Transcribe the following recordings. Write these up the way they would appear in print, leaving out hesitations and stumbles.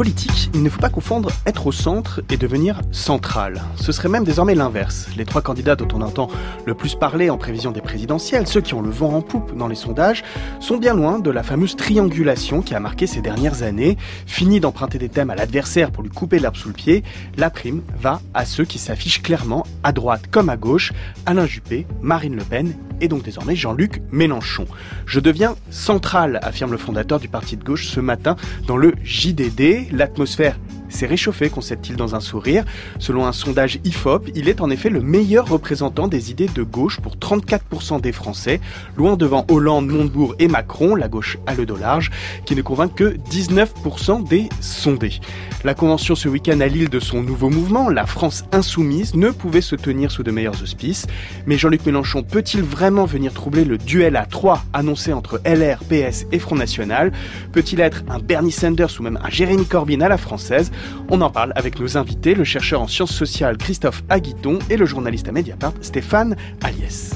politique, il ne faut pas confondre être au centre et devenir central. Ce serait même désormais l'inverse. Les trois candidats dont on entend le plus parler en prévision des présidentielles, ceux qui ont le vent en poupe dans les sondages, sont bien loin de la fameuse triangulation qui a marqué ces dernières années. Fini d'emprunter des thèmes à l'adversaire pour lui couper l'herbe sous le pied, la prime va à ceux qui s'affichent clairement à droite comme à gauche, Alain Juppé, Marine Le Pen et donc désormais Jean-Luc Mélenchon. Je deviens central, affirme le fondateur du parti de gauche ce matin dans le JDD. L'atmosphère s'est réchauffée, concède-t-il dans un sourire. Selon un sondage IFOP, il est en effet le meilleur représentant des idées de gauche pour 34% des Français, loin devant Hollande, Montebourg et Macron, la gauche à le dos large, qui ne convainc que 19% des sondés. La convention ce week-end à Lille de son nouveau mouvement, la France Insoumise, ne pouvait se tenir sous de meilleurs auspices. Mais Jean-Luc Mélenchon peut-il vraiment venir troubler le duel à 3 annoncé entre LR, PS et Front National ? Peut-il être un Bernie Sanders ou même un Jérémy Corbyn à la française ? On en parle avec nos invités, le chercheur en sciences sociales Christophe Aguiton et le journaliste à Mediapart Stéphane Aliès.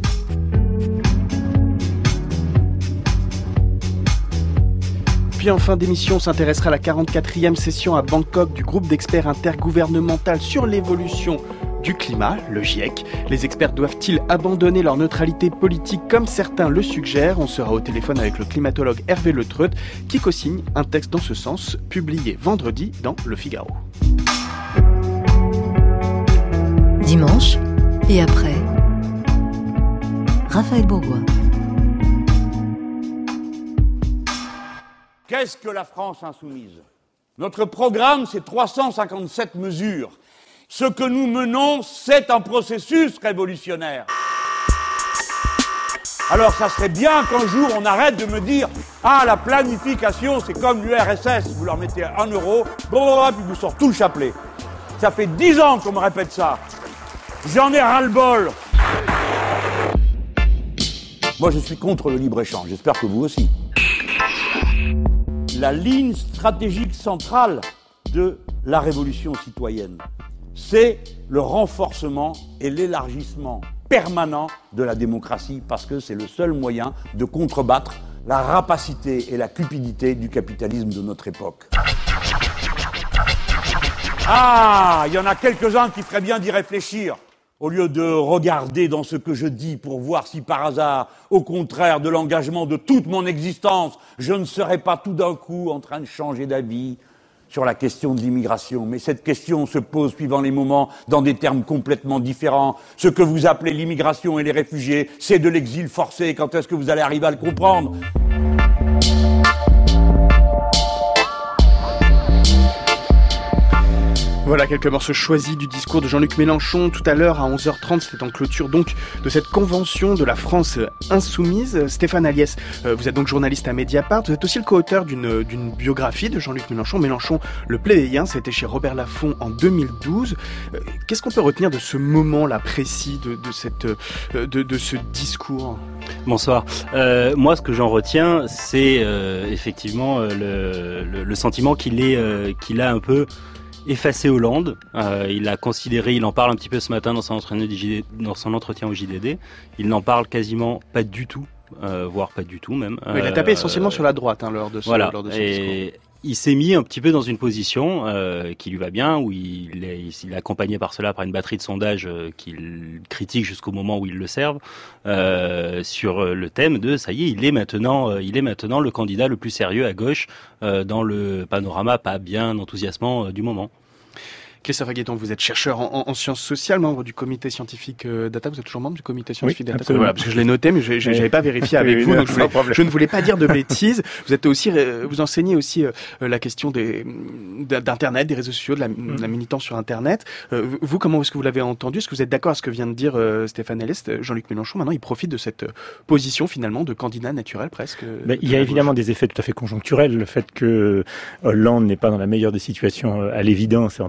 Puis en fin d'émission, on s'intéressera à la 44e session à Bangkok du groupe d'experts intergouvernemental sur l'évolution du climat, le GIEC. Les experts doivent-ils abandonner leur neutralité politique comme certains le suggèrent ? On sera au téléphone avec le climatologue Hervé Le Treut qui co-signe un texte dans ce sens, publié vendredi dans Le Figaro. Dimanche et après, Raphaël Bourgois. Qu'est-ce que la France insoumise ? Notre programme, c'est 357 mesures. Ce que nous menons, c'est un processus révolutionnaire. Alors ça serait bien qu'un jour on arrête de me dire « Ah, la planification, c'est comme l'URSS, vous leur mettez 1 euro, blablabla, puis vous sortez tout le chapelet. » Ça fait 10 ans qu'on me répète ça. J'en ai ras-le-bol. Moi, je suis contre le libre-échange, j'espère que vous aussi. La ligne stratégique centrale de la révolution citoyenne, c'est le renforcement et l'élargissement permanent de la démocratie parce que c'est le seul moyen de contrebattre la rapacité et la cupidité du capitalisme de notre époque. Ah, il y en a quelques-uns qui feraient bien d'y réfléchir au lieu de regarder dans ce que je dis pour voir si par hasard, au contraire de l'engagement de toute mon existence, je ne serais pas tout d'un coup en train de changer d'avis sur la question de l'immigration. Mais cette question se pose suivant les moments dans des termes complètement différents. Ce que vous appelez l'immigration et les réfugiés, c'est de l'exil forcé. Quand est-ce que vous allez arriver à le comprendre ? Voilà quelques morceaux choisis du discours de Jean-Luc Mélenchon tout à l'heure à 11h30. C'était en clôture donc de cette convention de la France Insoumise. Stéphane Aliès, vous êtes donc journaliste à Mediapart. Vous êtes aussi le co-auteur d'une biographie de Jean-Luc Mélenchon, Mélenchon le plébéien. C'était chez Robert Laffont en 2012. Qu'est-ce qu'on peut retenir de ce moment-là précis de ce discours ? Bonsoir. Moi, ce que j'en retiens, c'est effectivement le sentiment qu'il a un peu effacé Hollande. Il a considéré, il en parle un petit peu ce matin dans son entretien au JDD. Il n'en parle quasiment pas du tout, voire pas du tout même. Il a tapé essentiellement sur la droite lors de ce discours. Il s'est mis un petit peu dans une position qui lui va bien, où il est accompagné par cela par une batterie de sondages qu'il critique jusqu'au moment où ils le servent, sur le thème de ça y est, il est maintenant le candidat le plus sérieux à gauche dans le panorama pas bien enthousiasmant du moment. Christophe Aguiton, vous êtes chercheur en sciences sociales, membre du comité scientifique Data. Vous êtes toujours membre du comité scientifique Data. Absolument. Parce que je l'ai noté, mais je n'avais pas vérifié avec vous, donc je ne voulais pas dire de bêtises. Vous enseignez aussi la question d'Internet, des réseaux sociaux, de la militance sur Internet. Vous, comment est-ce que vous l'avez entendu ? Est-ce que vous êtes d'accord à ce que vient de dire Stéphane Aliès ? Jean-Luc Mélenchon, maintenant, il profite de cette position, finalement, de candidat naturel, presque. Il y a évidemment des effets tout à fait conjoncturels. Le fait que Hollande n'est pas dans la meilleure des situations, à l'évidence, et en particulier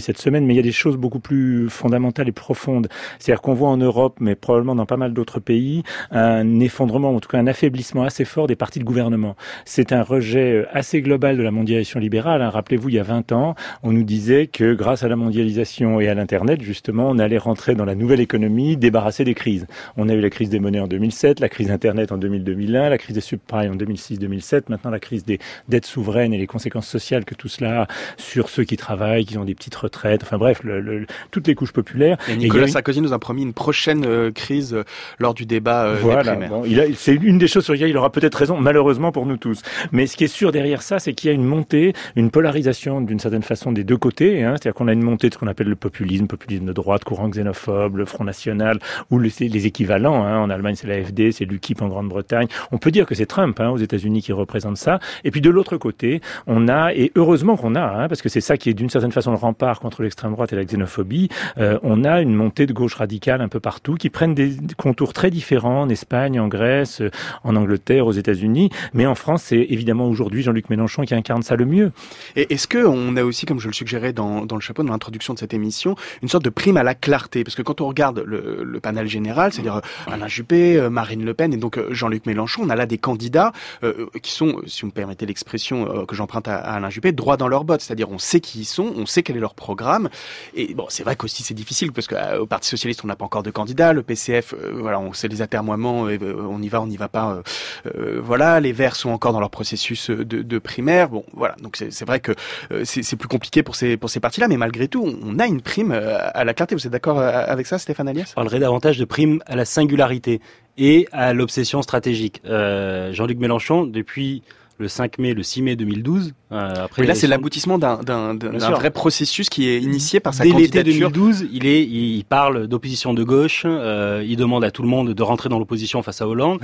cette semaine, mais il y a des choses beaucoup plus fondamentales et profondes. C'est-à-dire qu'on voit en Europe, mais probablement dans pas mal d'autres pays, un effondrement, en tout cas un affaiblissement assez fort des partis de gouvernement. C'est un rejet assez global de la mondialisation libérale. Rappelez-vous, il y a 20 ans, on nous disait que grâce à la mondialisation et à l'Internet, justement, on allait rentrer dans la nouvelle économie, débarrassée des crises. On a eu la crise des monnaies en 2007, la crise Internet en 2000-2001, la crise des subprimes en 2006-2007, maintenant la crise des dettes souveraines et les conséquences sociales que tout cela a sur ceux qui travaillent, qui ont des petites retraites, enfin bref, toutes les couches populaires. Et Nicolas Sarkozy nous a promis une prochaine crise lors du débat voilà, des primaires. Bon, c'est une des choses sur lesquelles il aura peut-être raison, malheureusement pour nous tous. Mais ce qui est sûr derrière ça, c'est qu'il y a une montée, une polarisation d'une certaine façon des deux côtés. C'est-à-dire qu'on a une montée de ce qu'on appelle le populisme de droite, courant xénophobe, le Front National, ou les équivalents. En Allemagne, c'est l'AfD, c'est l'UKIP en Grande-Bretagne. On peut dire que c'est Trump aux États-Unis qui représente ça. Et puis de l'autre côté, on a, et heureusement qu'on a, parce que c'est ça qui est d'une certaine façon le rempart contre l'extrême droite et la xénophobie, on a une montée de gauche radicale un peu partout qui prennent des contours très différents en Espagne, en Grèce, en Angleterre, aux États-Unis. Mais en France, c'est évidemment aujourd'hui Jean-Luc Mélenchon qui incarne ça le mieux. Et est-ce qu'on a aussi, comme je le suggérais dans le chapeau, dans l'introduction de cette émission, une sorte de prime à la clarté? Parce que quand on regarde le panel général, c'est-à-dire Alain Juppé, Marine Le Pen et donc Jean-Luc Mélenchon, on a là des candidats qui sont, si vous me permettez l'expression que j'emprunte à Alain Juppé, droit dans leurs bottes. C'est-à-dire on sait qui ils sont, on sait quel est leur programme. Et bon, c'est vrai qu'aussi c'est difficile parce qu'au Parti Socialiste, on n'a pas encore de candidat. Le PCF, voilà, on sait les atermoiements, on y va pas. Voilà, les Verts sont encore dans leur processus de primaire. Bon, voilà. Donc c'est vrai que c'est plus compliqué pour ces partis-là, mais malgré tout, on a une prime à la clarté. Vous êtes d'accord avec ça, Stéphane Alias? Je parlerais davantage de prime à la singularité et à l'obsession stratégique. Jean-Luc Mélenchon, depuis le 5 mai, le 6 mai 2012. Mais là, c'est l'aboutissement d'un vrai processus qui est initié par sa candidature. Dès l'été 2012, il parle d'opposition de gauche. Il demande à tout le monde de rentrer dans l'opposition face à Hollande.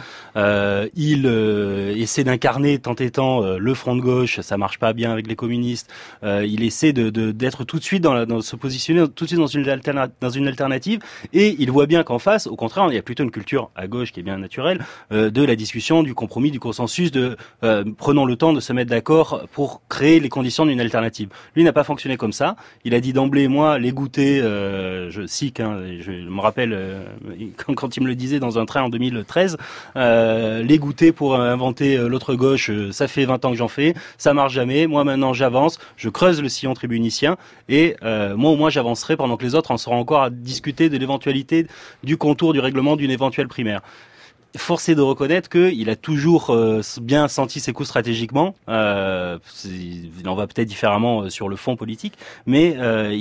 Il essaie d'incarner, tant et tant, le front de gauche. Ça marche pas bien avec les communistes. Il essaie d'être tout de suite dans se positionner tout de suite dans une alternative. Et il voit bien qu'en face, au contraire, il y a plutôt une culture à gauche qui est bien naturelle de la discussion, du compromis, du consensus, prenons le temps de se mettre d'accord pour créer les conditions d'une alternative. Lui n'a pas fonctionné comme ça. Il a dit d'emblée, moi, les goûter, je me rappelle quand il me le disait dans un train en 2013, les goûter pour inventer l'autre gauche, ça fait 20 ans que j'en fais, ça marche jamais. Moi maintenant j'avance, je creuse le sillon tribunicien et moi au moins j'avancerai pendant que les autres en seront encore à discuter de l'éventualité du contour du règlement d'une éventuelle primaire. Force est de reconnaître qu'il a toujours bien senti ses coups stratégiquement. Il en va peut-être différemment sur le fond politique, mais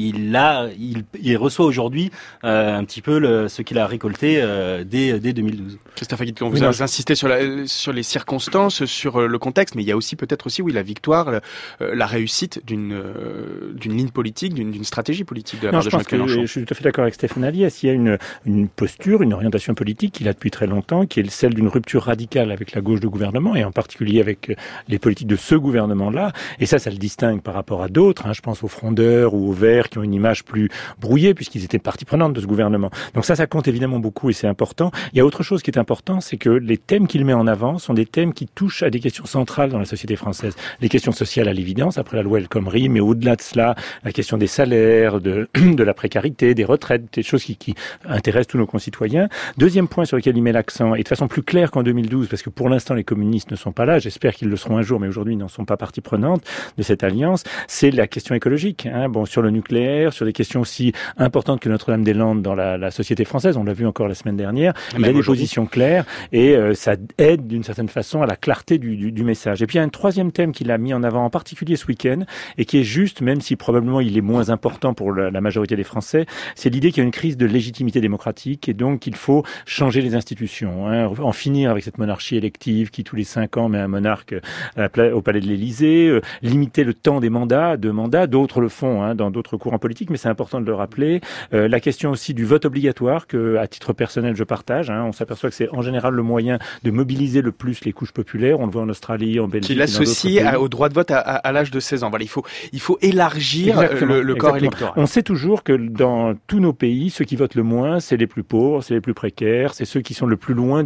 il reçoit aujourd'hui un petit peu ce qu'il a récolté dès 2012. Christophe Aguiton, on vous a insisté sur les circonstances, sur le contexte, mais il y a aussi peut-être aussi la victoire, la réussite d'une ligne politique, d'une stratégie politique de la part de Jean-Luc Mélenchon. Je suis tout à fait d'accord avec Stéphane Alias. Il y a une posture, une orientation politique qu'il a depuis très longtemps, qui est celle d'une rupture radicale avec la gauche de gouvernement et en particulier avec les politiques de ce gouvernement-là. Et ça le distingue par rapport à d'autres. Je pense aux frondeurs ou aux Verts qui ont une image plus brouillée puisqu'ils étaient partie prenante de ce gouvernement. Donc ça compte évidemment beaucoup et c'est important. Il y a autre chose qui est important, c'est que les thèmes qu'il met en avant sont des thèmes qui touchent à des questions centrales dans la société française. Les questions sociales à l'évidence, après la loi El Khomri, mais au-delà de cela, la question des salaires, de la précarité, des retraites, des choses qui intéressent tous nos concitoyens. Deuxième point sur lequel il met l'accent, et de façon plus claire qu'en 2012, parce que pour l'instant les communistes ne sont pas là, j'espère qu'ils le seront un jour, mais aujourd'hui ils n'en sont pas partie prenante de cette alliance, c'est la question écologique. Sur le nucléaire, sur des questions aussi importantes que Notre-Dame-des-Landes dans la société française, on l'a vu encore la semaine dernière, il y a des positions claires et ça aide d'une certaine façon à la clarté du message. Et puis il y a un troisième thème qu'il a mis en avant en particulier ce week-end et qui est juste, même si probablement il est moins important pour la majorité des Français, c'est l'idée qu'il y a une crise de légitimité démocratique et donc qu'il faut changer les institutions, en finir avec cette monarchie élective qui tous les 5 ans met un monarque au palais de l'Élysée, limiter le temps des mandats, d'autres le font dans d'autres courants politiques, mais c'est important de le rappeler. La question aussi du vote obligatoire que, à titre personnel, je partage. On s'aperçoit que c'est en général le moyen de mobiliser le plus les couches populaires. On le voit en Australie, en Belgique. Qui l'associe au droit de vote à l'âge de 16 ans. Voilà, il faut élargir le corps électoral. On sait toujours que dans tous nos pays, ceux qui votent le moins, c'est les plus pauvres, c'est les plus précaires, c'est ceux qui sont le plus loin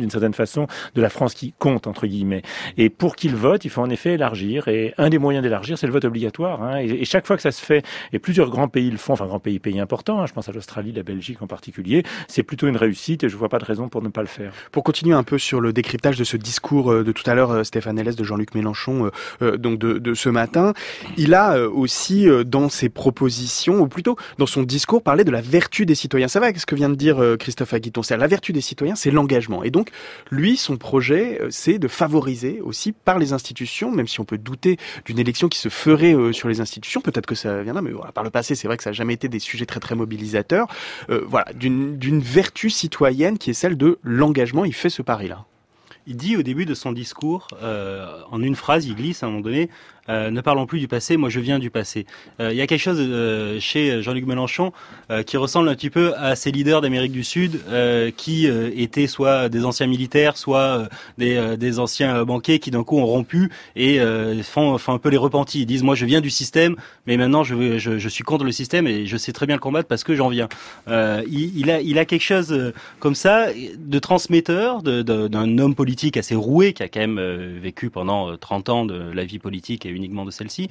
d'une certaine façon, de la France qui compte, entre guillemets. Et pour qu'il vote, il faut en effet élargir. Et un des moyens d'élargir, c'est le vote obligatoire. Hein. Et chaque fois que ça se fait, et plusieurs grands pays le font, enfin grands pays importants, hein, je pense à l'Australie, la Belgique en particulier, c'est plutôt une réussite et je vois pas de raison pour ne pas le faire. Pour continuer un peu sur le décryptage de ce discours de tout à l'heure, Stéphane Hellès, de Jean-Luc Mélenchon, donc de ce matin, il a aussi dans ses propositions, ou plutôt dans son discours, parlé de la vertu des citoyens. Ça va avec ce que vient de dire Christophe Aguiton. La vertu des citoyens, c'est l'engagement. Et donc, lui, son projet, c'est de favoriser aussi par les institutions, même si on peut douter d'une élection qui se ferait sur les institutions, peut-être que ça viendra, mais voilà, par le passé, c'est vrai que ça n'a jamais été des sujets très très mobilisateurs. Voilà, d'une vertu citoyenne qui est celle de l'engagement. Il fait ce pari-là. Il dit au début de son discours, en une phrase, il glisse à un moment donné, ne parlons plus du passé, moi je viens du passé. Il y a quelque chose chez Jean-Luc Mélenchon qui ressemble un petit peu à ces leaders d'Amérique du Sud qui étaient soit des anciens militaires, soit des anciens banquiers qui d'un coup ont rompu et font un peu les repentis. Ils disent moi je viens du système, mais maintenant je suis contre le système et je sais très bien le combattre parce que j'en viens. Il a quelque chose comme ça de transmetteur d'un homme politique assez roué qui a quand même vécu pendant 30 ans de la vie politique et uniquement de celle-ci,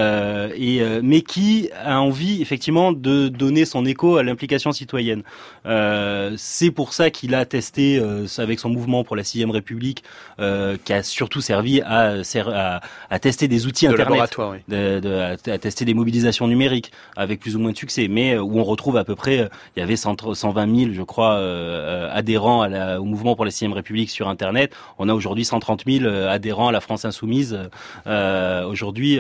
mais qui a envie effectivement de donner son écho à l'implication citoyenne. C'est pour ça qu'il a testé avec son mouvement pour la 6ème République, qui a surtout servi à tester des outils de internet, laboratoire, oui. à tester des mobilisations numériques avec plus ou moins de succès, mais où on retrouve à peu près, il y avait 120 000, je crois, adhérents au mouvement pour la 6ème République sur Internet. On a aujourd'hui 130 000 adhérents à la France Insoumise. Aujourd'hui,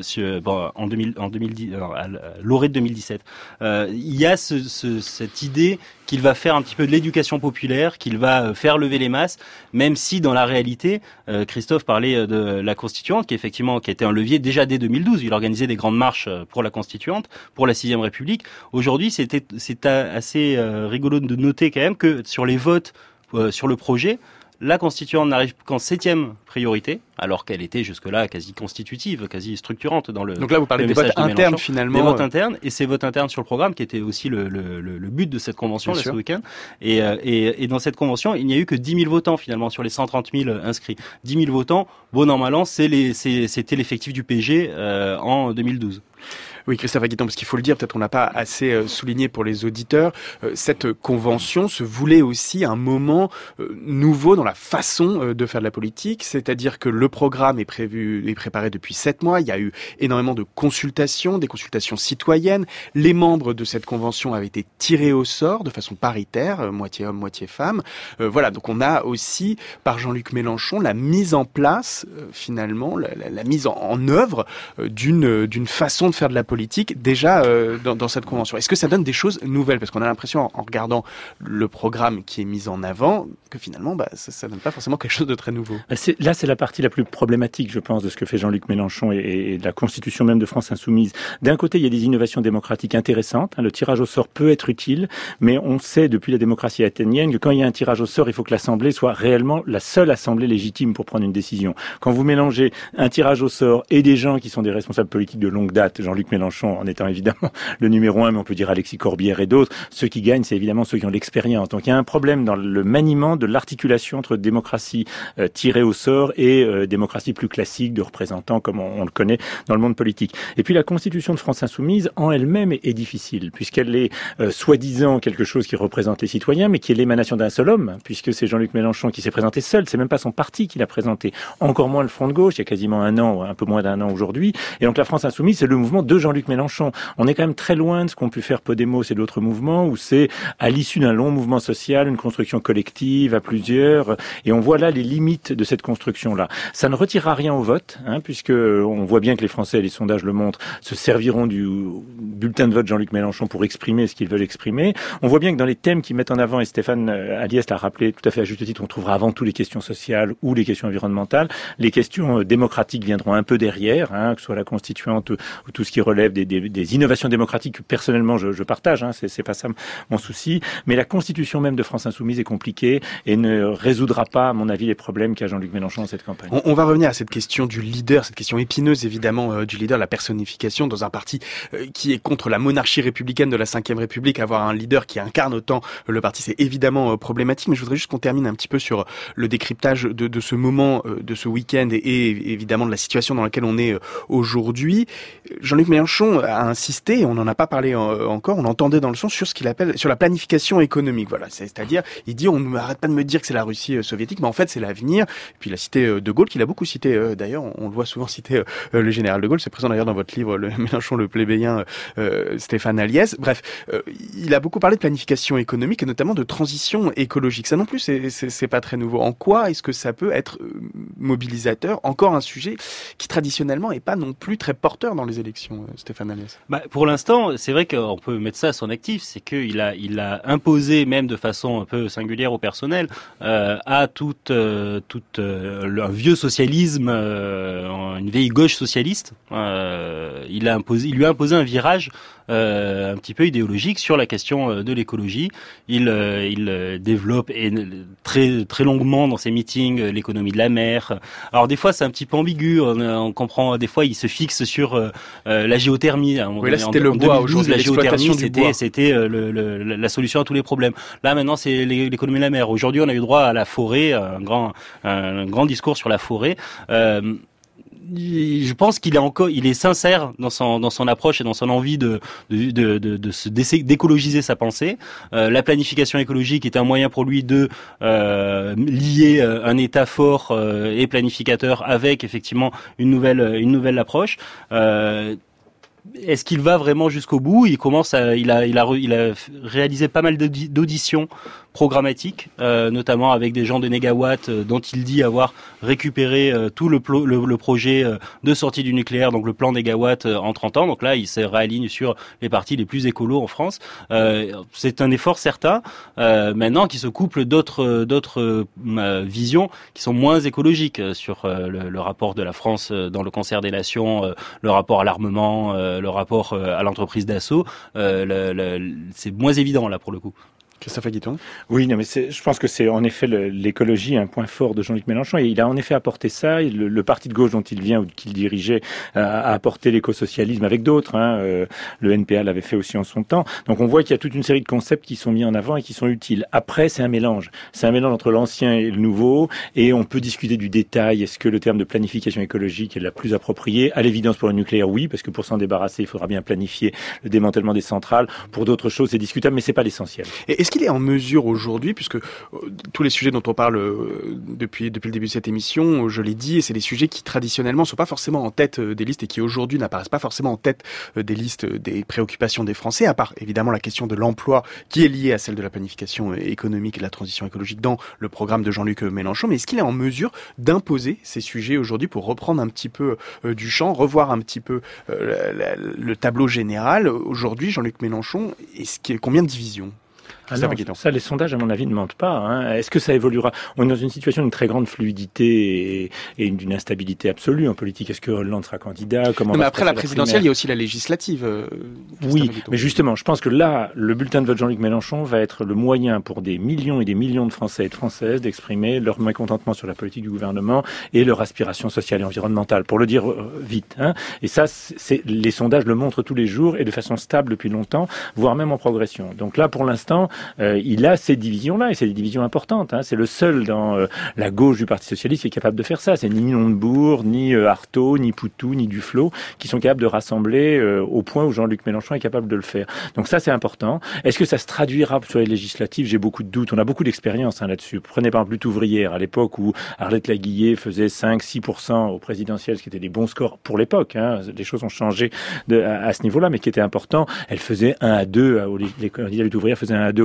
en 2010, à l'orée de 2017, il y a cette idée qu'il va faire un petit peu de l'éducation populaire, qu'il va faire lever les masses, même si dans la réalité, Christophe parlait de la Constituante, qui a été un levier déjà dès 2012. Il organisait des grandes marches pour la Constituante, pour la 6ème République. Aujourd'hui, c'est assez rigolo de noter quand même que sur les votes sur le projet, la Constituante n'arrive qu'en 7e priorité, alors qu'elle était jusque-là quasi constitutive, quasi structurante dans le. Donc là, vous parlez des votes internes finalement. Des votes internes, et ces votes internes sur le programme, qui était aussi le but de cette convention là, ce week-end. Et dans cette convention, il n'y a eu que 10 000 votants finalement sur les 130 000 inscrits. 10 000 votants, bon an mal an, c'était l'effectif du PG en 2012. Oui, Christophe Aguiton, parce qu'il faut le dire, peut-être on n'a pas assez souligné pour les auditeurs, cette convention se voulait aussi un moment nouveau dans la façon de faire de la politique, c'est-à-dire que le programme est préparé depuis 7 mois, il y a eu énormément de consultations, des consultations citoyennes, les membres de cette convention avaient été tirés au sort de façon paritaire, moitié homme, moitié femme. Voilà, donc on a aussi, par Jean-Luc Mélenchon, la mise en place, finalement, la mise en œuvre d'une façon de faire de la politique déjà dans cette convention. Est-ce que ça donne des choses nouvelles? Parce qu'on a l'impression, en regardant le programme qui est mis en avant, que finalement, ça donne pas forcément quelque chose de très nouveau. Là, c'est la partie la plus problématique, je pense, de ce que fait Jean-Luc Mélenchon et de la constitution même de France Insoumise. D'un côté, il y a des innovations démocratiques intéressantes. Le tirage au sort peut être utile, mais on sait depuis la démocratie athénienne que quand il y a un tirage au sort, il faut que l'Assemblée soit réellement la seule Assemblée légitime pour prendre une décision. Quand vous mélangez un tirage au sort et des gens qui sont des responsables politiques de longue date, Jean-Luc Mélenchon en étant évidemment le numéro 1, mais on peut dire Alexis Corbière et d'autres, ceux qui gagnent, c'est évidemment ceux qui ont l'expérience. Donc il y a un problème dans le maniement de l'articulation entre démocratie tirée au sort et démocratie plus classique de représentants comme on le connaît dans le monde politique. Et puis la constitution de France Insoumise en elle-même est difficile, puisqu'elle est soi-disant quelque chose qui représente les citoyens, mais qui est l'émanation d'un seul homme, puisque c'est Jean-Luc Mélenchon qui s'est présenté seul, c'est même pas son parti qui l'a présenté, encore moins le Front de gauche, il y a quasiment un an, un peu moins d'un an aujourd'hui, et donc la France Insoumise, c'est le mouvement de Jean-Luc Mélenchon. On est quand même très loin de ce qu'ont pu faire Podemos et d'autres mouvements, où c'est à l'issue d'un long mouvement social, une construction collective à plusieurs, et on voit là les limites de cette construction-là. Ça ne retirera rien au vote, puisque on voit bien que les Français, les sondages le montrent, se serviront du bulletin de vote Jean-Luc Mélenchon pour exprimer ce qu'ils veulent exprimer. On voit bien que dans les thèmes qu'ils mettent en avant, et Stéphane Aliès l'a rappelé tout à fait à juste titre, on trouvera avant tout les questions sociales ou les questions environnementales. Les questions démocratiques viendront un peu derrière, que ce soit la constituante ou tout ce qui relève relève des innovations démocratiques que personnellement je partage, hein, c'est pas ça mon souci, mais la constitution même de France Insoumise est compliquée et ne résoudra pas, à mon avis, les problèmes qu'a Jean-Luc Mélenchon dans cette campagne. On va revenir à cette question du leader, cette question épineuse évidemment du leader, la personnification dans un parti qui est contre la monarchie républicaine de la Ve République. Avoir un leader qui incarne autant le parti, c'est évidemment problématique, mais je voudrais juste qu'on termine un petit peu sur le décryptage de ce moment, de ce week-end et évidemment de la situation dans laquelle on est aujourd'hui. Jean-Luc Mélenchon a insisté, on n'en a pas parlé encore, on entendait dans le son sur ce qu'il appelle, sur la planification économique. Voilà, c'est-à-dire, il dit, on n'arrête pas de me dire que c'est la Russie soviétique, mais en fait c'est l'avenir. Et puis il a cité De Gaulle, qu'il a beaucoup cité d'ailleurs, on le voit souvent citer le général De Gaulle, c'est présent d'ailleurs dans votre livre, le Mélenchon le plébéien, Stéphane Aliès. Bref, il a beaucoup parlé de planification économique et notamment de transition écologique. Ça non plus, c'est pas très nouveau. En quoi est-ce que ça peut être mobilisateur? Encore un sujet qui traditionnellement est pas non plus très porteur dans les élections, Stéphane Aliès. Pour l'instant, c'est vrai qu'on peut mettre ça à son actif, c'est qu'il a imposé, même de façon un peu singulière au personnel, à tout un vieux socialisme, une vieille gauche socialiste. Il lui a imposé un virage un petit peu idéologique sur la question de l'écologie. Il développe très très longuement dans ses meetings l'économie de la mer. Alors des fois c'est un petit peu ambigu, on comprend, des fois il se fixe sur la géothermie. Oui, là c'était le bois aujourd'hui, la géothermie c'était la solution à tous les problèmes. Là maintenant c'est l'économie de la mer. Aujourd'hui on a eu droit à la forêt, un grand discours sur la forêt. Je pense qu'il est sincère dans son approche et dans son envie d'écologiser sa pensée. La planification écologique est un moyen pour lui de lier un État fort et planificateur avec effectivement une nouvelle approche. Est-ce qu'il va vraiment jusqu'au bout? Il a réalisé pas mal d'auditions programmatiques, notamment avec des gens de Négawatt dont il dit avoir récupéré tout le projet de sortie du nucléaire, donc le plan Négawatt en 30 ans. Donc là, il se réaligne sur les partis les plus écolos en France. C'est un effort certain, maintenant qui se couple d'autres visions qui sont moins écologiques sur le rapport de la France dans le concert des nations, le rapport à l'armement, le rapport à l'entreprise d'assaut. C'est moins évident là pour le coup. Christophe Aguiton. Oui, non, mais je pense que c'est en effet l'écologie un point fort de Jean-Luc Mélenchon, et il a en effet apporté ça. Le parti de gauche dont il vient ou qu'il dirigeait a apporté l'écosocialisme avec d'autres. Le NPA l'avait fait aussi en son temps. Donc on voit qu'il y a toute une série de concepts qui sont mis en avant et qui sont utiles. Après, c'est un mélange. C'est un mélange entre l'ancien et le nouveau, et on peut discuter du détail. Est-ce que le terme de planification écologique est la plus appropriée? À l'évidence, pour le nucléaire, oui, parce que pour s'en débarrasser, il faudra bien planifier le démantèlement des centrales. Pour d'autres choses, c'est discutable, mais c'est pas l'essentiel. Est-ce qu'il est en mesure aujourd'hui, puisque tous les sujets dont on parle depuis le début de cette émission, je l'ai dit, et c'est des sujets qui traditionnellement ne sont pas forcément en tête des listes et qui aujourd'hui n'apparaissent pas forcément en tête des listes des préoccupations des Français, à part évidemment la question de l'emploi qui est liée à celle de la planification économique et de la transition écologique dans le programme de Jean-Luc Mélenchon. Mais est-ce qu'il est en mesure d'imposer ces sujets aujourd'hui pour reprendre un petit peu du champ, revoir un petit peu le tableau général? Aujourd'hui, Jean-Luc Mélenchon, combien de divisions? Ça, les sondages, à mon avis, ne mentent pas. Est-ce que ça évoluera? On est dans une situation d'une très grande fluidité et d'une instabilité absolue en politique. Est-ce que Hollande sera candidat? Mais après la présidentielle, il y a aussi la législative. Oui, mais justement, je pense que là, le bulletin de vote Jean-Luc Mélenchon va être le moyen pour des millions et des millions de Français et de Françaises d'exprimer leur mécontentement sur la politique du gouvernement et leur aspiration sociale et environnementale, pour le dire vite. Et ça, les sondages le montrent tous les jours et de façon stable depuis longtemps, voire même en progression. Donc là, pour l'instant, il a ces divisions-là, et c'est des divisions importantes. C'est le seul dans la gauche du Parti Socialiste qui est capable de faire ça. C'est ni Montebourg, ni Artaud, ni Poutou, ni Duflot qui sont capables de rassembler au point où Jean-Luc Mélenchon est capable de le faire. Donc ça, c'est important. Est-ce que ça se traduira sur les législatives? J'ai beaucoup de doutes. On a beaucoup d'expérience là-dessus. Prenez par exemple Lutte ouvrière, à l'époque où Arlette Laguillet faisait 5-6% au présidentiel, ce qui était des bons scores pour l'époque. Les choses ont changé à ce niveau-là, mais qui était important. Elle faisait 1 à 2, les candidats Lutte ouvrière faisaient 1 à 2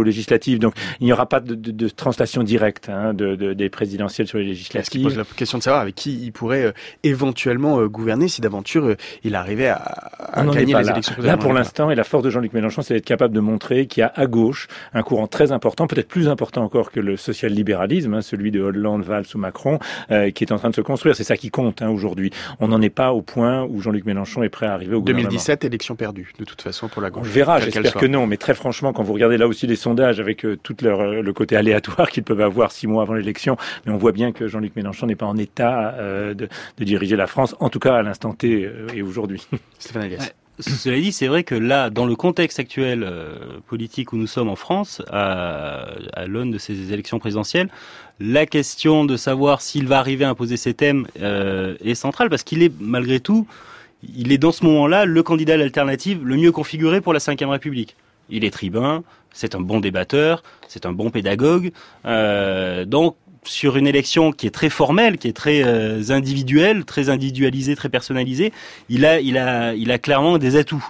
aux législatives. Donc, il n'y aura pas de translation directe des présidentielles sur les législatives. Ce qui pose la question de savoir avec qui il pourrait éventuellement gouverner si d'aventure il arrivait à gagner les élections. Là, pour l'instant, et la force de Jean-Luc Mélenchon, c'est d'être capable de montrer qu'il y a à gauche un courant très important, peut-être plus important encore que le social-libéralisme, celui de Hollande, Valls ou Macron, qui est en train de se construire. C'est ça qui compte aujourd'hui. On n'en est pas au point où Jean-Luc Mélenchon est prêt à arriver au gouvernement. 2017, élection perdue, de toute façon, pour la gauche. On verra, j'espère que non. Mais très franchement, quand vous regardez là aussi les sondages avec tout le côté aléatoire qu'ils peuvent avoir 6 mois avant l'élection, mais on voit bien que Jean-Luc Mélenchon n'est pas en état de diriger la France, en tout cas à l'instant T et aujourd'hui. Stéphane Aliès. Ouais. Cela dit, c'est vrai que là, dans le contexte actuel politique où nous sommes en France, à l'aune de ces élections présidentielles, la question de savoir s'il va arriver à imposer ses thèmes est centrale, parce qu'il est, malgré tout, il est dans ce moment-là le candidat à l'alternative le mieux configuré pour la Ve République. Il est tribun, c'est un bon débatteur, c'est un bon pédagogue, donc sur une élection qui est très formelle, qui est très individuelle, très individualisée, très personnalisée, il a clairement des atouts.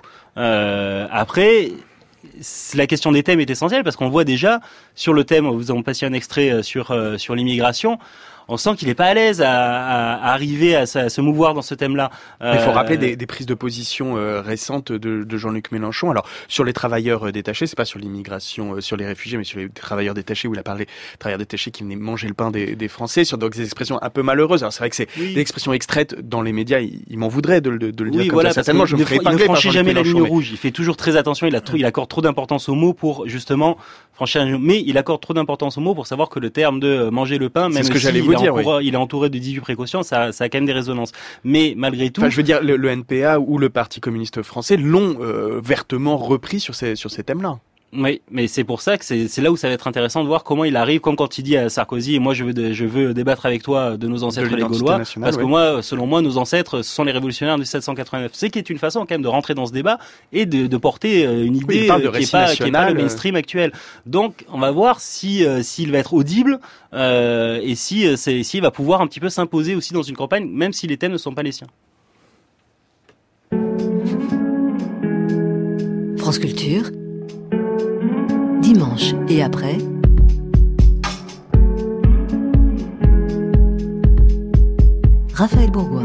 Après, la question des thèmes est essentielle parce qu'on voit déjà sur le thème, vous en passiez un extrait sur l'immigration. On sent qu'il n'est pas à l'aise à arriver à se mouvoir dans ce thème-là. Il faut rappeler des prises de position récentes de Jean-Luc Mélenchon. Alors, sur les travailleurs détachés, c'est pas sur l'immigration, sur les réfugiés, mais sur les travailleurs détachés, où il a parlé de travailleurs détachés qui venaient manger le pain des Français, sur donc, des expressions un peu malheureuses. Alors, c'est vrai que c'est des expressions extraites dans les médias. Il m'en voudrait de le dire comme ça. Certainement, je me ferai épingler par Jean-Luc jamais Mélenchon, la ligne rouge. Il fait toujours très attention. Il accorde trop d'importance aux mots pour, justement, franchir mais il accorde trop d'importance aux mots pour savoir que le terme de manger le pain, même si il est entouré de 18 précautions, ça a quand même des résonances. Mais malgré tout... Enfin, je veux dire, le NPA ou le Parti communiste français l'ont vertement repris sur ces thèmes-là. Oui, mais c'est pour ça que c'est là où ça va être intéressant de voir comment il arrive, comme quand il dit à Sarkozy, moi je veux débattre avec toi de nos ancêtres les Gaulois, parce que moi, selon moi, nos ancêtres, ce sont les révolutionnaires du 1789. C'est qui est une façon quand même de rentrer dans ce débat et de porter une idée qui est pas le mainstream actuel. Donc, on va voir s'il va être audible et s'il va pouvoir un petit peu s'imposer aussi dans une campagne, même si les thèmes ne sont pas les siens. France Culture. Dimanche et après, Raphaël Bourgois.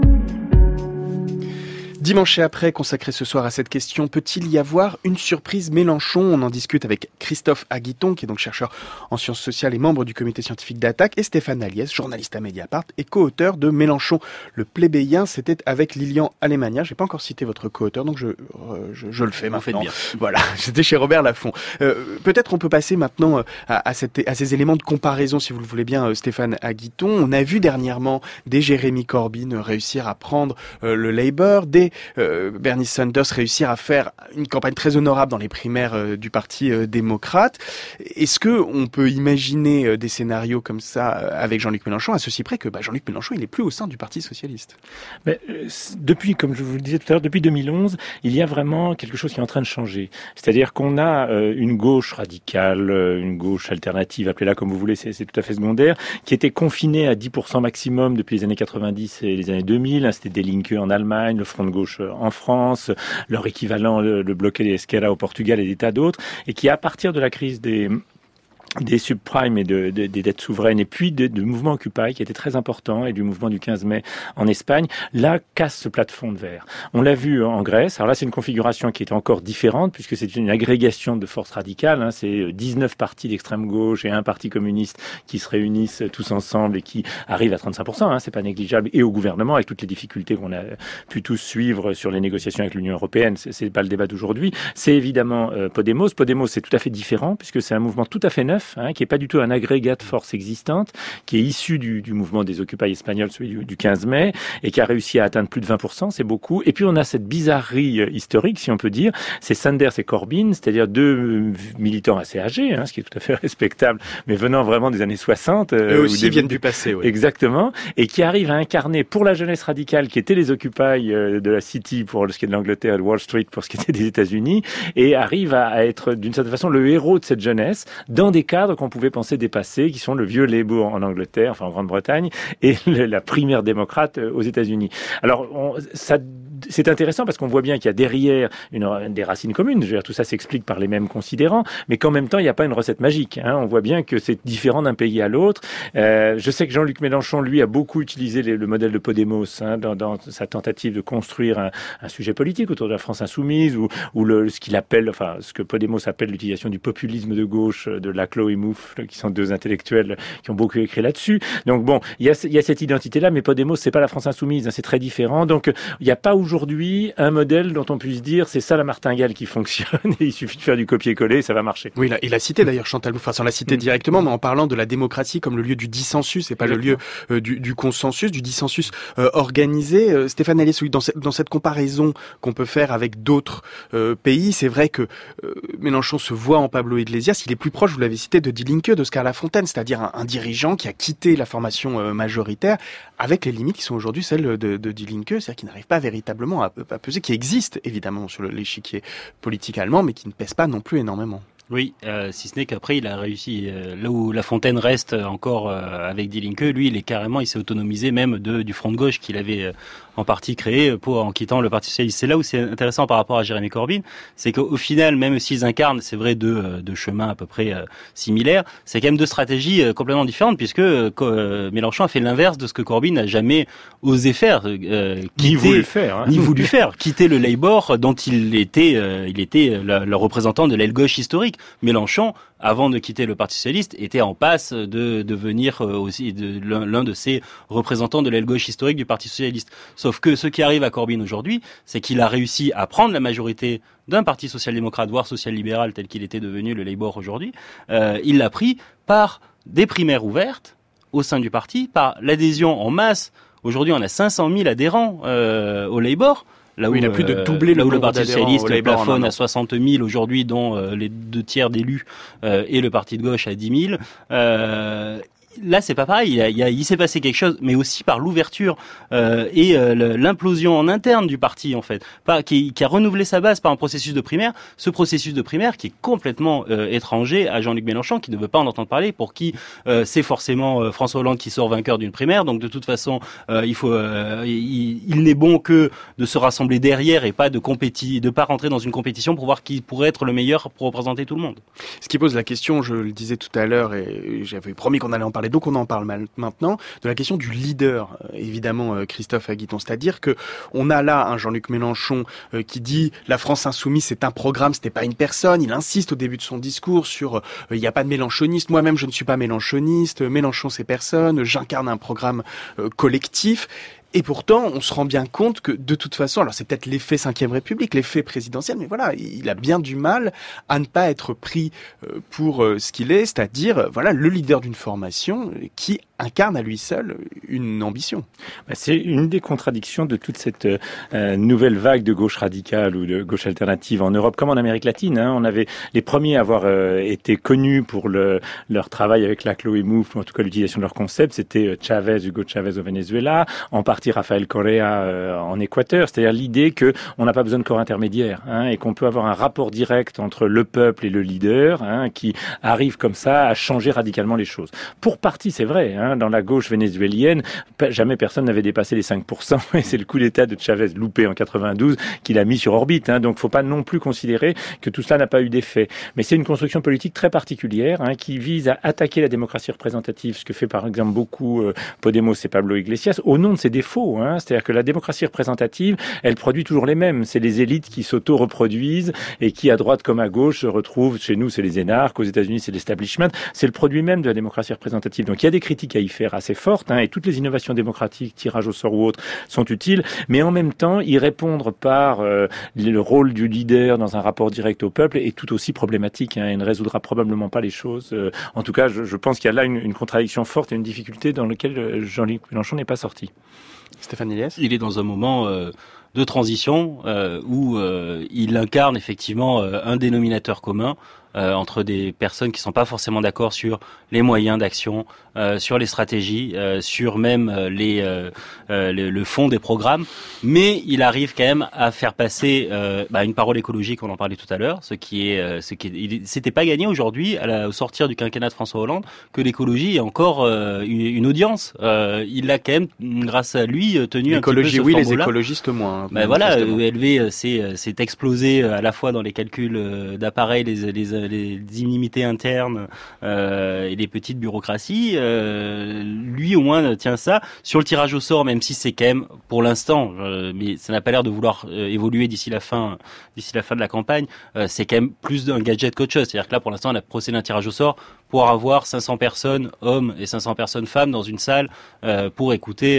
Dimanche et après, consacré ce soir à cette question, peut-il y avoir une surprise Mélenchon ? On en discute avec Christophe Aguiton, qui est donc chercheur en sciences sociales et membre du comité scientifique d'Attaque, et Stéphane Aliès, journaliste à Mediapart et co-auteur de Mélenchon, le plébéien. C'était avec Lilian Alemania. J'ai pas encore cité votre co-auteur, donc je le fais maintenant. Bien. Voilà, c'était chez Robert Laffont. Peut-être on peut passer maintenant à ces éléments de comparaison, si vous le voulez bien, Stéphane Aguiton. On a vu dernièrement des Jeremy Corbyn réussir à prendre le Labour, des Bernie Sanders réussir à faire une campagne très honorable dans les primaires du Parti démocrate. Est-ce que on peut imaginer des scénarios comme ça avec Jean-Luc Mélenchon, à ceci près que Jean-Luc Mélenchon, il est plus au sein du Parti socialiste? Mais, depuis, comme je vous le disais tout à l'heure, depuis 2011, il y a vraiment quelque chose qui est en train de changer. C'est-à-dire qu'on a une gauche radicale, une gauche alternative, appelez-la comme vous voulez, c'est tout à fait secondaire, qui était confinée à 10% maximum depuis les années 90 et les années 2000. C'était des Linke en Allemagne, le Front de gauche en France, leur équivalent, le Bloc de Esquerra au Portugal et des tas d'autres, et qui, à partir de la crise des subprimes et des dettes souveraines, et puis du mouvement Occupy, qui était très important, et du mouvement du 15 mai en Espagne, là, casse ce plafond de verre. On l'a vu en Grèce. Alors là, c'est une configuration qui est encore différente, puisque c'est une agrégation de forces radicales. C'est 19 partis d'extrême gauche et un parti communiste qui se réunissent tous ensemble et qui arrivent à 35%. C'est pas négligeable. Et au gouvernement, avec toutes les difficultés qu'on a pu tous suivre sur les négociations avec l'Union européenne, c'est pas le débat d'aujourd'hui. C'est évidemment Podemos. Podemos, c'est tout à fait différent, puisque c'est un mouvement tout à fait neuf, qui est pas du tout un agrégat de forces existantes, qui est issu du mouvement des Occupy espagnols, celui du 15 mai, et qui a réussi à atteindre plus de 20%, c'est beaucoup. Et puis on a cette bizarrerie historique, si on peut dire, c'est Sanders et Corbyn, c'est-à-dire deux militants assez âgés, ce qui est tout à fait respectable, mais venant vraiment des années 60. Eux aussi viennent du passé, oui. Exactement, et qui arrivent à incarner pour la jeunesse radicale, qui était les Occupy de la City pour ce qui est de l'Angleterre, de Wall Street pour ce qui était des États-Unis, et arrivent à être d'une certaine façon le héros de cette jeunesse, dans des cadres qu'on pouvait penser dépassés, qui sont le vieux Labour en Angleterre, enfin en Grande-Bretagne, et la primaire démocrate aux États-Unis. Alors, ça c'est intéressant parce qu'on voit bien qu'il y a derrière des racines communes. Je veux dire, tout ça s'explique par les mêmes considérants, mais qu'en même temps, il n'y a pas une recette magique. On voit bien que c'est différent d'un pays à l'autre. Je sais que Jean-Luc Mélenchon, lui, a beaucoup utilisé le modèle de Podemos dans sa tentative de construire un sujet politique autour de la France insoumise ou ce que Podemos appelle l'utilisation du populisme de gauche de Laclos et Mouffe, qui sont deux intellectuels qui ont beaucoup écrit là-dessus. Donc bon, il y a cette identité-là, mais Podemos, c'est pas la France insoumise, c'est très différent. Donc il n'y a pas aujourd'hui un modèle dont on puisse dire c'est ça la martingale qui fonctionne et il suffit de faire du copier-coller et ça va marcher. Oui, il a cité d'ailleurs Chantal Mouffe, sans la citer directement, mais en parlant de la démocratie comme le lieu du dissensus et pas le lieu du consensus, du dissensus organisé. Stéphane Aliès, oui, dans cette comparaison qu'on peut faire avec d'autres pays, c'est vrai que Mélenchon se voit en Pablo Iglesias, il est plus proche, vous l'avez cité, de Die Linke, d'Oscar Lafontaine, c'est-à-dire un dirigeant qui a quitté la formation majoritaire avec les limites qui sont aujourd'hui celles de Die Linke, c'est-à-dire qui n'arrive pas véritablement à peser, qui existe évidemment sur l'échiquier politique allemand, mais qui ne pèse pas non plus énormément. Oui, si ce n'est qu'après il a réussi, là où Lafontaine reste encore avec Die Linke, lui il s'est autonomisé même du front de gauche qu'il avait en partie créé en quittant le Parti Socialiste. C'est là où c'est intéressant par rapport à Jérémy Corbyn, c'est qu'au final, même s'ils incarnent, c'est vrai, deux chemins à peu près similaires, c'est quand même deux stratégies complètement différentes, puisque Mélenchon a fait l'inverse de ce que Corbyn n'a jamais osé faire, ni voulu faire, quitter le Labour dont il était le représentant de l'aile gauche historique. Mélenchon, avant de quitter le Parti Socialiste, était en passe de devenir aussi l'un de ses représentants de l'aile gauche historique du Parti Socialiste. Sauf que ce qui arrive à Corbyn aujourd'hui, c'est qu'il a réussi à prendre la majorité d'un parti social-démocrate, voire social-libéral, tel qu'il était devenu le Labour aujourd'hui. Il l'a pris par des primaires ouvertes au sein du parti, par l'adhésion en masse. Aujourd'hui, on a 500 000 adhérents au Labour. Là où il a plus de doubler le Parti Socialiste plafonne à 60 000 aujourd'hui, dont les 2 tiers d'élus, et le Parti de gauche à 10 000. Là, c'est pas pareil. Il s'est passé quelque chose, mais aussi par l'ouverture et l'implosion en interne du parti, en fait, qui a renouvelé sa base par un processus de primaire. Ce processus de primaire qui est complètement étranger à Jean-Luc Mélenchon, qui ne veut pas en entendre parler, pour qui c'est forcément François Hollande qui sort vainqueur d'une primaire. Donc de toute façon, il n'est bon que de se rassembler derrière et pas de pas rentrer dans une compétition pour voir qui pourrait être le meilleur pour représenter tout le monde. Ce qui pose la question, je le disais tout à l'heure, et j'avais promis qu'on allait en parler, donc on en parle maintenant, de la question du leader, évidemment, Christophe Aguiton. C'est-à-dire que on a là un Jean-Luc Mélenchon qui dit la France insoumise c'est un programme, c'était pas une personne. Il insiste au début de son discours sur il n'y a pas de mélenchoniste, moi-même je ne suis pas mélenchoniste, Mélenchon c'est personne, j'incarne un programme collectif. Et pourtant, on se rend bien compte que, de toute façon, alors c'est peut-être l'effet 5e République, l'effet présidentiel, mais voilà, il a bien du mal à ne pas être pris pour ce qu'il est, c'est-à-dire, voilà, le leader d'une formation qui incarne à lui seul une ambition. C'est une des contradictions de toute cette nouvelle vague de gauche radicale ou de gauche alternative en Europe, comme en Amérique latine. On avait les premiers à avoir été connus pour leur travail avec Laclos et Mouffe, ou en tout cas l'utilisation de leur concept, c'était Hugo Chavez au Venezuela, en partie Rafael Correa en Équateur, c'est-à-dire l'idée que on n'a pas besoin de corps intermédiaire, et qu'on peut avoir un rapport direct entre le peuple et le leader, qui arrive comme ça à changer radicalement les choses. Pour partie, c'est vrai, dans la gauche vénézuélienne, jamais personne n'avait dépassé les 5%, et c'est le coup d'État de Chavez loupé en 92 qu'il a mis sur orbite, donc faut pas non plus considérer que tout cela n'a pas eu d'effet. Mais c'est une construction politique très particulière, qui vise à attaquer la démocratie représentative, ce que fait par exemple beaucoup Podemos et Pablo Iglesias, au nom de ses défauts. C'est-à-dire que la démocratie représentative, elle produit toujours les mêmes. C'est les élites qui s'auto-reproduisent et qui, à droite comme à gauche, se retrouvent. Chez nous, c'est les énarques. Aux États-Unis, c'est l'establishment. C'est le produit même de la démocratie représentative. Donc, il y a des critiques à y faire assez fortes, et toutes les innovations démocratiques, tirage au sort ou autres, sont utiles. Mais en même temps, y répondre par le rôle du leader dans un rapport direct au peuple est tout aussi problématique, et ne résoudra probablement pas les choses. En tout cas, je pense qu'il y a là une contradiction forte et une difficulté dans laquelle Jean-Luc Mélenchon n'est pas sorti. Stéphane Aliès ? Il est dans un moment de transition où il incarne effectivement un dénominateur commun entre des personnes qui sont pas forcément d'accord sur les moyens d'action, sur les stratégies, sur même le fond des programmes, mais il arrive quand même à faire passer une parole écologique, on en parlait tout à l'heure, c'était pas gagné aujourd'hui au sortir du quinquennat de François Hollande que l'écologie ait encore une audience. Il a quand même, grâce à lui, tenu un petit peu ce flambeau-là. L'écologie, oui, les écologistes moins. Hein, voilà, ELV s'est explosé à la fois dans les calculs d'appareils, les inimitiés internes et les petites bureaucraties. Lui au moins tient ça. Sur le tirage au sort, même si c'est quand même pour l'instant, mais ça n'a pas l'air de vouloir évoluer d'ici la fin de la campagne, c'est quand même plus d'un gadget qu'autre chose. C'est-à-dire que là, pour l'instant, on a procédé à un tirage au sort pour avoir 500 personnes hommes et 500 personnes femmes dans une salle pour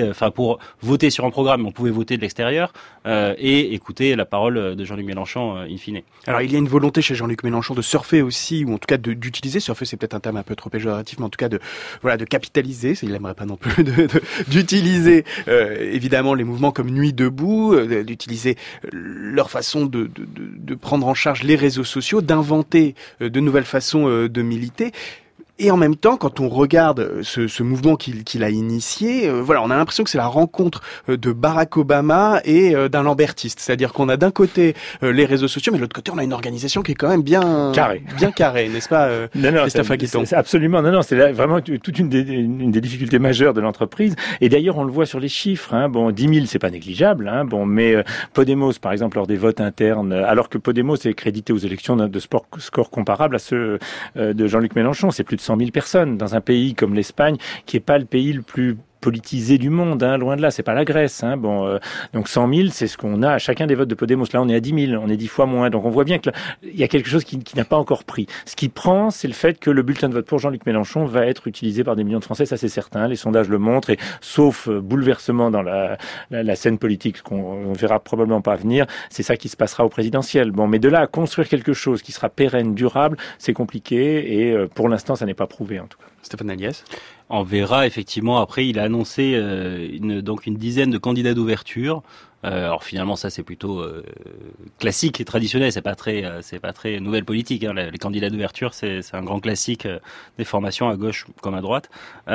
voter sur un programme. On pouvait voter de l'extérieur et écouter la parole de Jean-Luc Mélenchon in fine. Alors il y a une volonté chez Jean-Luc Mélenchon de surfer aussi, ou en tout cas d'utiliser, surfer c'est peut-être un terme un peu trop péjoratif, mais en tout cas de capitaliser, il n'aimerait pas non plus d'utiliser évidemment les mouvements comme Nuit debout, d'utiliser leur façon de prendre en charge les réseaux sociaux, d'inventer de nouvelles façons de militer. Et en même temps, quand on regarde ce mouvement qu'il a initié, on a l'impression que c'est la rencontre de Barack Obama et d'un lambertiste. C'est-à-dire qu'on a d'un côté les réseaux sociaux, mais de l'autre côté, on a une organisation qui est quand même bien carrée, n'est-ce pas, Christophe Aguiton ? Absolument. Non, c'est vraiment toute une des difficultés majeures de l'entreprise. Et d'ailleurs, on le voit sur les chiffres. 10 000, c'est pas négligeable. Mais Podemos, par exemple, lors des votes internes, alors que Podemos est crédité aux élections de score comparable à ceux de Jean-Luc Mélenchon, c'est plus de 100 000 personnes dans un pays comme l'Espagne, qui est pas le pays le plus politisé du monde, loin de là, c'est pas la Grèce. Donc 100 000, c'est ce qu'on a à chacun des votes de Podemos. Là, on est à 10 000, on est 10 fois moins. Donc on voit bien que il y a quelque chose qui n'a pas encore pris. Ce qui prend, c'est le fait que le bulletin de vote pour Jean-Luc Mélenchon va être utilisé par des millions de Français, ça c'est certain. Les sondages le montrent, et sauf bouleversement dans la scène politique qu'on verra probablement pas venir, c'est ça qui se passera au présidentiel. Mais de là à construire quelque chose qui sera pérenne, durable, c'est compliqué, et pour l'instant, ça n'est pas prouvé en tout cas. Stéphane Aliès. On verra effectivement. Après, il a annoncé une dizaine de candidats d'ouverture. Alors finalement, ça c'est plutôt classique et traditionnel. C'est pas très nouvelle politique. Les candidats d'ouverture, c'est un grand classique des formations à gauche comme à droite.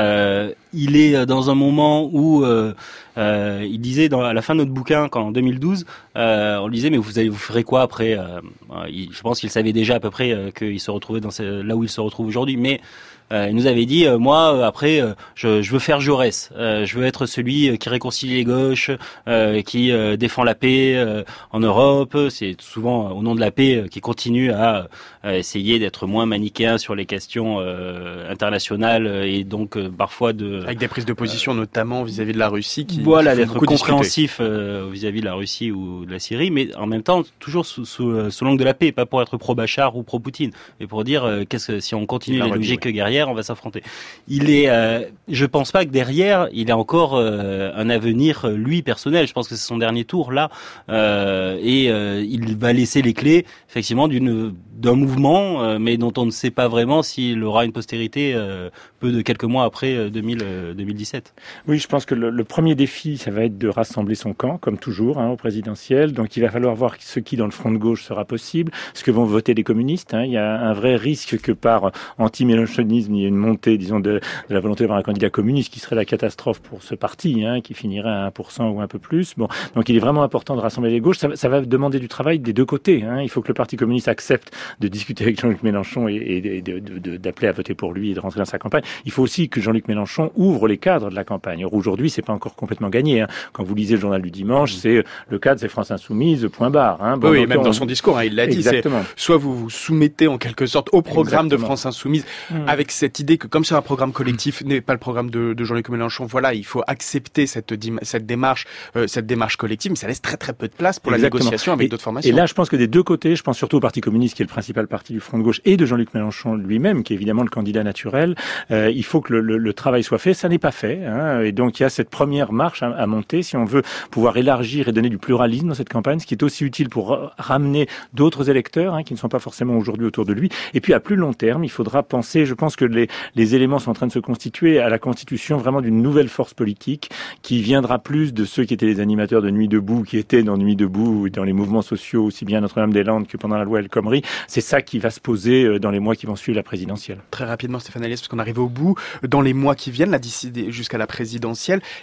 Il est dans un moment où il disait à la fin de notre bouquin, en 2012, on lui disait mais vous ferez quoi après je pense qu'il savait déjà à peu près qu'il se retrouvait là où il se retrouve aujourd'hui, mais il nous avait dit moi après je veux faire Jaurès, je veux être celui qui réconcilie les gauches, qui défend la paix en Europe. C'est souvent au nom de la paix qui continue à essayer d'être moins manichéen sur les questions internationales, et donc parfois avec des prises de position notamment vis-à-vis de la Russie d'être compréhensif vis-à-vis de la Russie ou de la Syrie, mais en même temps toujours sous l'angle de la paix, pas pour être pro-Bachar ou pro-Poutine, mais pour dire si on continue les logiques guerrières, on va s'affronter. Je pense pas que derrière il a encore un avenir lui personnel. Je pense que c'est son dernier tour là, et il va laisser les clés effectivement d'un mouvement, mais dont on ne sait pas vraiment s'il aura une postérité peu de quelques mois après 2017. Oui, je pense que le premier défi, ça va être de rassembler son camp, comme toujours, au présidentiel. Donc il va falloir voir ce qui dans le front de gauche sera possible, ce que vont voter les communistes. Il y a un vrai risque que par anti-mélenchonisme, il y ait une montée, disons, de la volonté d'avoir un candidat communiste qui serait la catastrophe pour ce parti, qui finirait à 1% ou un peu plus. Donc il est vraiment important de rassembler les gauches. Ça va demander du travail des deux côtés. Il faut que le Parti communiste accepte de discuter avec Jean-Luc Mélenchon et d'appeler à voter pour lui et de rentrer dans sa campagne. Il faut aussi que Jean-Luc Mélenchon ouvre les cadres de la campagne. Or, aujourd'hui, c'est pas encore complètement gagné. Quand vous lisez le journal du dimanche, c'est le cadre, c'est France Insoumise, point barre. Oui, même dans son discours, il l'a dit. Exactement. Soit vous vous soumettez en quelque sorte au programme de France Insoumise, avec cette idée que comme c'est un programme collectif, n'est pas le programme de Jean-Luc Mélenchon, il faut accepter cette démarche collective, mais ça laisse très très peu de place pour la négociation avec d'autres formations. Et là, je pense que des deux côtés, je pense surtout au Parti communiste, qui est le principal parti du front de gauche, et de Jean-Luc Mélenchon lui-même, qui est évidemment le candidat naturel, il faut que le travail soit fait. Ça n'est pas fait, et donc il y a cette première marche à monter si on veut pouvoir élargir et donner du pluralisme dans cette campagne, ce qui est aussi utile pour ramener d'autres électeurs qui ne sont pas forcément aujourd'hui autour de lui. Et puis à plus long terme, il faudra penser, je pense que les éléments sont en train de se constituer à la constitution vraiment d'une nouvelle force politique qui viendra plus de ceux qui étaient les animateurs de Nuit debout, qui étaient dans Nuit debout, dans les mouvements sociaux, aussi bien à Notre-Dame-des-Landes que pendant la loi El Khomri. C'est ça qui va se poser dans les mois qui vont suivre la présidentielle. Très rapidement, Stéphane Aliès, parce qu'on arrive au bout, dans les mois qui viennent, là, d'ici jusqu'à la présidentielle,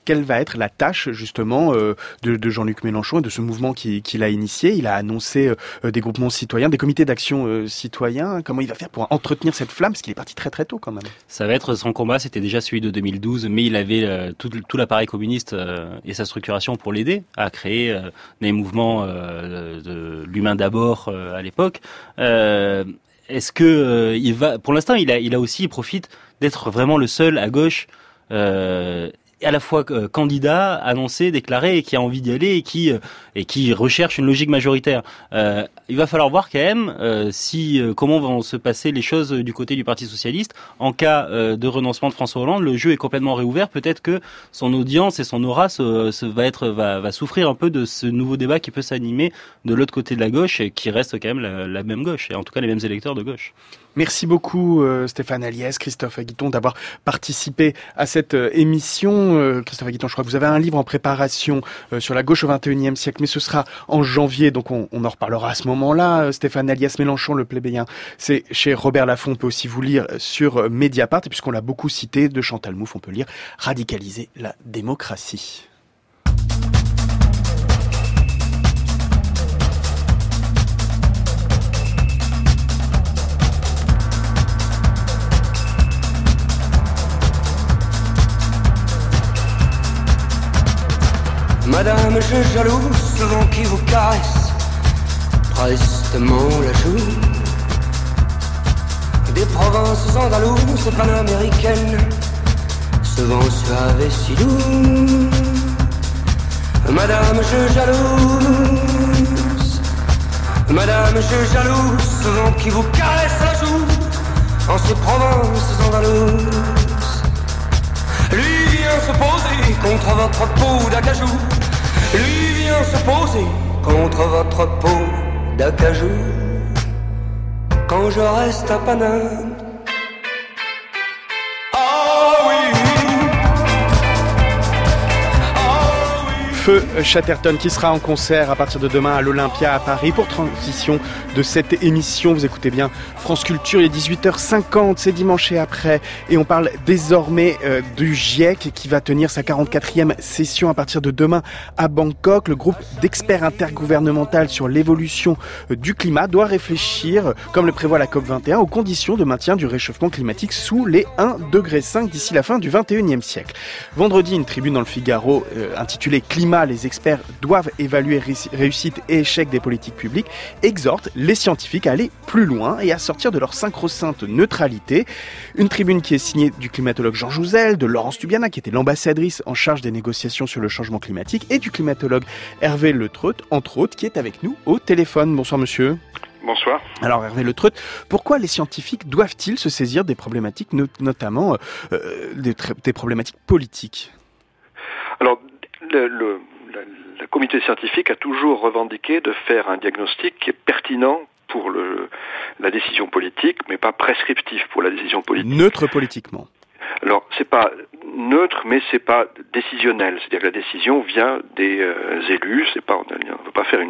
quelle va être la tâche justement de Jean-Luc Mélenchon et de ce mouvement qu'il a initié. Il a annoncé des groupements citoyens, des comités d'action citoyens. Comment il va faire pour entretenir cette flamme, parce qu'il est parti très très tôt quand même. Ça va être son combat, c'était déjà celui de 2012, mais il avait tout l'appareil communiste et sa structuration pour l'aider à créer des mouvements de l'humain d'abord à l'époque. Est-ce que il va, pour l'instant, il profite d'être vraiment le seul à gauche, à la fois candidat, annoncé, déclaré, et qui a envie d'y aller et qui recherche une logique majoritaire. Il va falloir voir quand même comment vont se passer les choses du côté du Parti socialiste. En cas de renoncement de François Hollande, le jeu est complètement réouvert. Peut-être que son audience et son aura va souffrir un peu de ce nouveau débat qui peut s'animer de l'autre côté de la gauche et qui reste quand même la même gauche, et en tout cas les mêmes électeurs de gauche. Merci beaucoup Stéphane Aliès, Christophe Aguiton d'avoir participé à cette émission. Christophe Aguiton, je crois que vous avez un livre en préparation sur la gauche au XXIe siècle, mais ce sera en janvier, donc on en reparlera à ce moment-là. Stéphane Aliès, Mélenchon, le plébéien, c'est chez Robert Laffont. On peut aussi vous lire sur Mediapart, et puisqu'on l'a beaucoup cité, de Chantal Mouffe, on peut lire Radicaliser la démocratie. Madame, je jalouse ce vent qui vous caresse prestement la joue. Des provinces andalouses et panaméricaines, ce vent suave et si doux. Madame, je jalouse. Madame, je jalouse ce vent qui vous caresse la joue en ces provinces andalouses. Lui vient se poser contre votre peau d'acajou. Lui vient se poser contre votre peau d'acajou. Quand je reste à Paname. Feu Chatterton qui sera en concert à partir de demain à l'Olympia à Paris. Pour transition de cette émission, vous écoutez bien France Culture, il est 18h50, c'est dimanche et après, et on parle désormais du GIEC qui va tenir sa 44e session à partir de demain à Bangkok. Le groupe d'experts intergouvernemental sur l'évolution du climat doit réfléchir, comme le prévoit la COP21, aux conditions de maintien du réchauffement climatique sous les 1,5 degré d'ici la fin du XXIe siècle. Vendredi, une tribune dans le Figaro intitulée Climat, les experts doivent évaluer réussite et échec des politiques publiques, exhorte les scientifiques à aller plus loin et à sortir de leur sacro-sainte neutralité. Une tribune qui est signée du climatologue Jean Jouzel, de Laurence Tubiana, qui était l'ambassadrice en charge des négociations sur le changement climatique, et du climatologue Hervé Letreut, entre autres, qui est avec nous au téléphone. Bonsoir monsieur. Bonsoir. Alors Hervé Letreut, pourquoi les scientifiques doivent-ils se saisir des problématiques, notamment des problématiques politiques ? Alors, le comité scientifique a toujours revendiqué de faire un diagnostic qui est pertinent pour la décision politique, mais pas prescriptif pour la décision politique. Neutre politiquement. Alors, c'est pas neutre, mais c'est pas décisionnel. C'est-à-dire que la décision vient des élus. On ne peut pas faire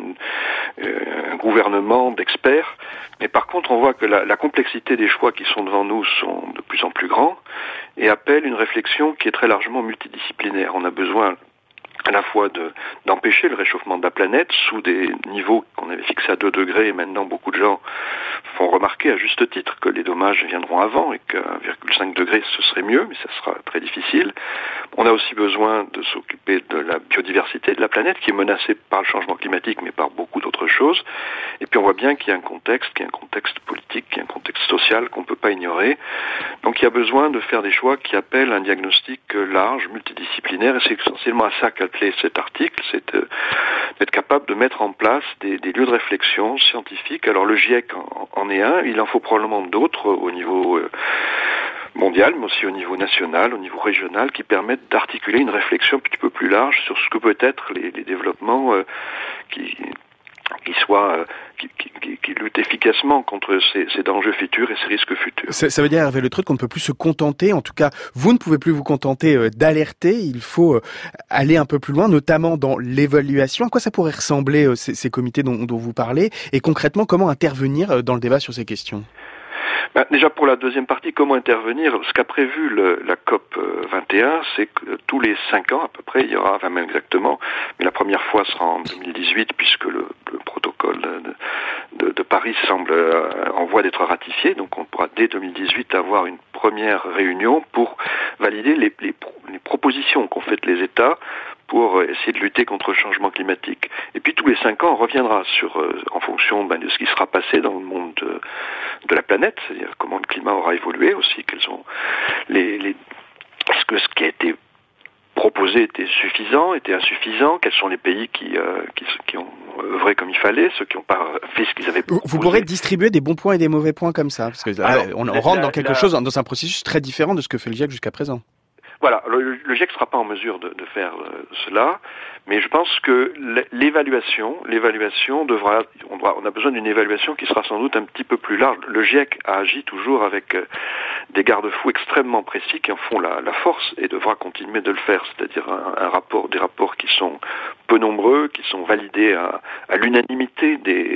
un gouvernement d'experts. Mais par contre, on voit que la complexité des choix qui sont devant nous sont de plus en plus grands et appellent une réflexion qui est très largement multidisciplinaire. On a besoin à la fois d'empêcher le réchauffement de la planète sous des niveaux qu'on avait fixés à 2 degrés, et maintenant beaucoup de gens font remarquer à juste titre que les dommages viendront avant et que 1,5 degré ce serait mieux, mais ça sera très difficile. On a aussi besoin de s'occuper de la biodiversité de la planète qui est menacée par le changement climatique mais par beaucoup d'autres choses. Et puis on voit bien qu'il y a un contexte politique, qu'il y a un contexte social qu'on ne peut pas ignorer. Donc il y a besoin de faire des choix qui appellent un diagnostic large, multidisciplinaire, et c'est essentiellement à ça qu'appelait cet article, c'est d'être capable de mettre en place des lieux de réflexion scientifique. Alors le GIEC en est un, il en faut probablement d'autres au niveau mondial, mais aussi au niveau national, au niveau régional, qui permettent d'articuler une réflexion un petit peu plus large sur ce que peut être les développements qui luttent efficacement contre ces dangers futurs et ces risques futurs. Ça veut dire, Hervé Letreut, qu'on ne peut plus se contenter, en tout cas, vous ne pouvez plus vous contenter d'alerter, il faut aller un peu plus loin, notamment dans l'évaluation. À quoi ça pourrait ressembler, ces comités dont vous parlez, et concrètement, comment intervenir dans le débat sur ces questions ? Déjà pour la deuxième partie, comment intervenir? Ce qu'a prévu la COP 21, c'est que tous les 5 ans à peu près, il y aura, enfin même exactement, mais la première fois sera en 2018 puisque le protocole de Paris semble en voie d'être ratifié, donc on pourra dès 2018 avoir une première réunion pour valider les propositions qu'ont faites les États pour essayer de lutter contre le changement climatique. Et puis tous les 5 ans, on reviendra en fonction de ce qui sera passé dans le monde de la planète, c'est-à-dire comment le climat aura évolué aussi, quels sont est-ce que ce qui a été proposé était suffisant, était insuffisant, quels sont les pays qui ont œuvré comme il fallait, ceux qui n'ont pas fait ce qu'ils avaient proposé. Vous pourrez distribuer des bons points et des mauvais points comme ça, parce que là, on rentre dans quelque chose, dans un processus très différent de ce que fait le GIEC jusqu'à présent. Voilà, le GIEC ne sera pas en mesure de faire cela, mais je pense que l'évaluation devra, on a besoin d'une évaluation qui sera sans doute un petit peu plus large. Le GIEC a agi toujours avec des garde-fous extrêmement précis qui en font la force et devra continuer de le faire, c'est-à-dire des rapports qui sont peu nombreux, qui sont validés à l'unanimité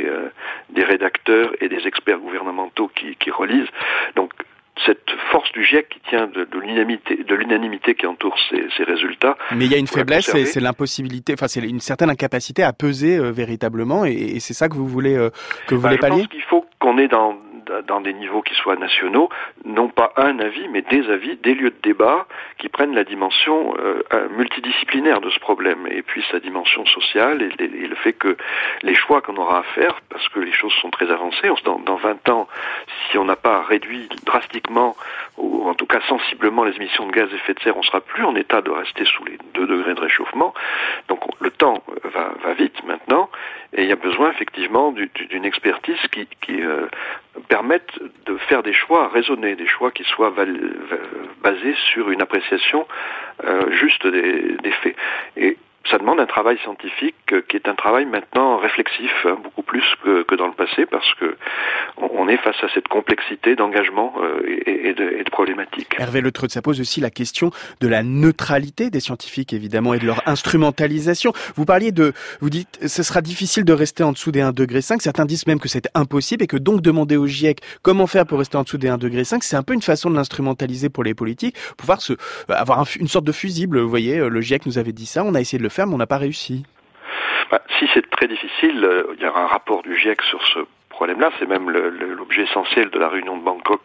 des rédacteurs et des experts gouvernementaux qui relisent. Donc cette force du GIEC qui tient de l'unanimité qui entoure ces résultats. Mais il y a une faiblesse, c'est l'impossibilité, enfin c'est une certaine incapacité à peser véritablement, et c'est ça que vous voulez pallier. Je pense qu'il faut qu'on ait dans des niveaux qui soient nationaux, non pas un avis, mais des avis, des lieux de débat qui prennent la dimension multidisciplinaire de ce problème, et puis sa dimension sociale, et le fait que les choix qu'on aura à faire, parce que les choses sont très avancées, dans 20 ans, si on n'a pas réduit drastiquement, ou en tout cas sensiblement les émissions de gaz à effet de serre, on sera plus en état de rester sous les 2 degrés de réchauffement. Donc le temps va vite maintenant, et il y a besoin effectivement d'une expertise qui permette de faire des choix raisonnés, des choix qui soient basés sur une appréciation juste des faits. Et ça demande un travail scientifique qui est un travail maintenant réflexif, beaucoup plus que dans le passé, parce que on est face à cette complexité d'engagement et de problématiques. Hervé Le Treut, ça pose aussi la question de la neutralité des scientifiques, évidemment, et de leur instrumentalisation. Vous dites, ce sera difficile de rester en dessous des 1,5 degré. Certains disent même que c'est impossible et que donc demander au GIEC comment faire pour rester en dessous des 1,5 degré, c'est un peu une façon de l'instrumentaliser pour les politiques, pouvoir avoir une sorte de fusible. Vous voyez, le GIEC nous avait dit ça, on a essayé de le faire, mais on n'a pas réussi. Si c'est très difficile, il y a un rapport du GIEC sur ce problème-là, c'est même l'objet essentiel de la réunion de Bangkok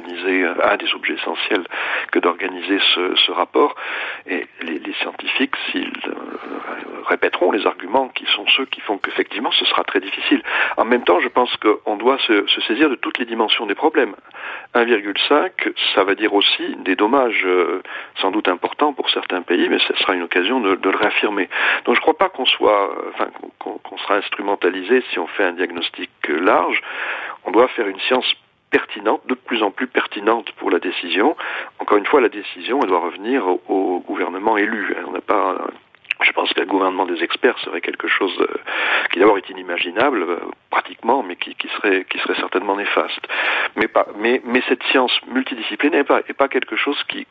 un des objets essentiels que d'organiser ce rapport. Et les scientifiques, s'ils répéteront les arguments qui sont ceux qui font qu'effectivement ce sera très difficile. En même temps, je pense qu'on doit se saisir de toutes les dimensions des problèmes. 1,5, ça va dire aussi des dommages sans doute importants pour certains pays, mais ce sera une occasion de le réaffirmer. Donc je ne crois pas qu'on sera instrumentalisé si on fait un diagnostic large. On doit faire une science pertinente, de plus en plus pertinente pour la décision. Encore une fois, la décision, elle doit revenir au gouvernement élu. Je pense qu'un gouvernement des experts serait quelque chose qui d'abord est inimaginable, pratiquement, mais qui serait certainement néfaste. Mais cette science multidisciplinaire n'est pas quelque chose qui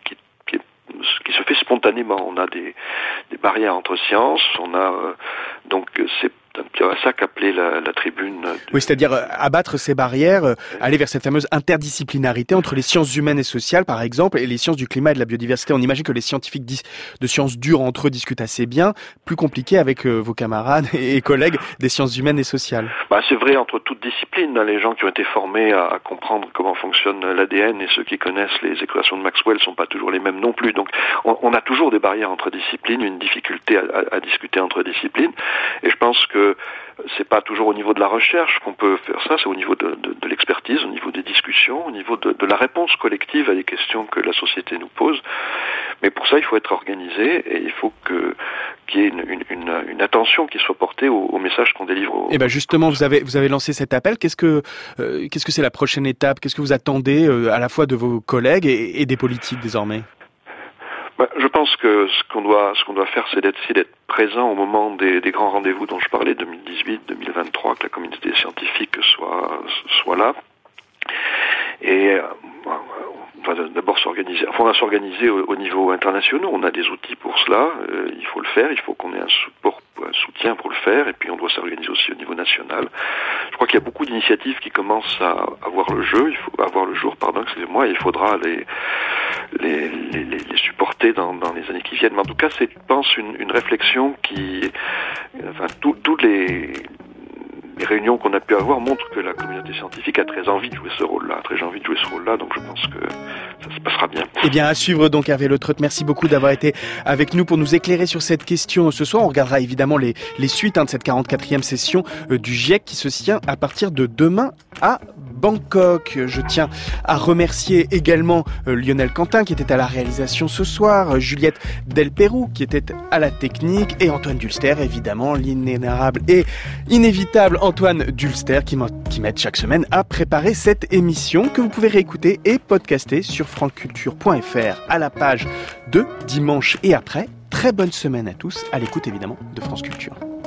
se fait spontanément. On a des barrières entre sciences, donc c'est ça qu'appelait la tribune. Oui, c'est-à-dire abattre ces barrières, aller vers cette fameuse interdisciplinarité entre les sciences humaines et sociales, par exemple, et les sciences du climat et de la biodiversité. On imagine que les scientifiques de sciences dures entre eux discutent assez bien, plus compliqué avec vos camarades et collègues des sciences humaines et sociales. C'est vrai entre toutes disciplines. Les gens qui ont été formés à comprendre comment fonctionne l'ADN et ceux qui connaissent les équations de Maxwell sont pas toujours les mêmes non plus. Donc on a toujours des barrières entre disciplines, une difficulté à discuter entre disciplines. Et je pense que c'est pas toujours au niveau de la recherche qu'on peut faire ça, c'est au niveau de l'expertise, au niveau des discussions, au niveau de la réponse collective à des questions que la société nous pose. Mais pour ça, il faut être organisé et il faut qu'il y ait une attention qui soit portée au message qu'on délivre. Et justement, vous avez lancé cet appel. Qu'est-ce que c'est la prochaine étape? Qu'est-ce que vous attendez à la fois de vos collègues et des politiques désormais? Je pense que ce qu'on doit faire, c'est d'être présent au moment des grands rendez-vous dont je parlais, 2018, 2023, que la communauté scientifique soit là. Et on va d'abord s'organiser. On va s'organiser au niveau international. On a des outils pour cela. Il faut le faire. Il faut qu'on ait un support soutien pour le faire, et puis on doit s'organiser aussi au niveau national. Je crois qu'il y a beaucoup d'initiatives qui commencent à voir le jour, excusez-moi, et il faudra les supporter dans les années qui viennent. Mais en tout cas, c'est, je pense, une réflexion qui, toutes les réunions qu'on a pu avoir montrent que la communauté scientifique a très envie de jouer ce rôle-là, donc je pense que ça se passera bien. Eh bien, à suivre donc, Hervé Le Treut. Merci beaucoup d'avoir été avec nous pour nous éclairer sur cette question ce soir. On regardera évidemment les suites de cette 44e session du GIEC qui se tient à partir de demain à Bangkok. Je tiens à remercier également Lionel Quentin qui était à la réalisation ce soir, Juliette Delperroux qui était à la technique et Antoine Dulster, évidemment, l'inénarrable et inévitable Antoine Dulster qui m'aide chaque semaine à préparer cette émission que vous pouvez réécouter et podcaster sur franceculture.fr à la page de dimanche et après. Très bonne semaine à tous, à l'écoute évidemment de France Culture.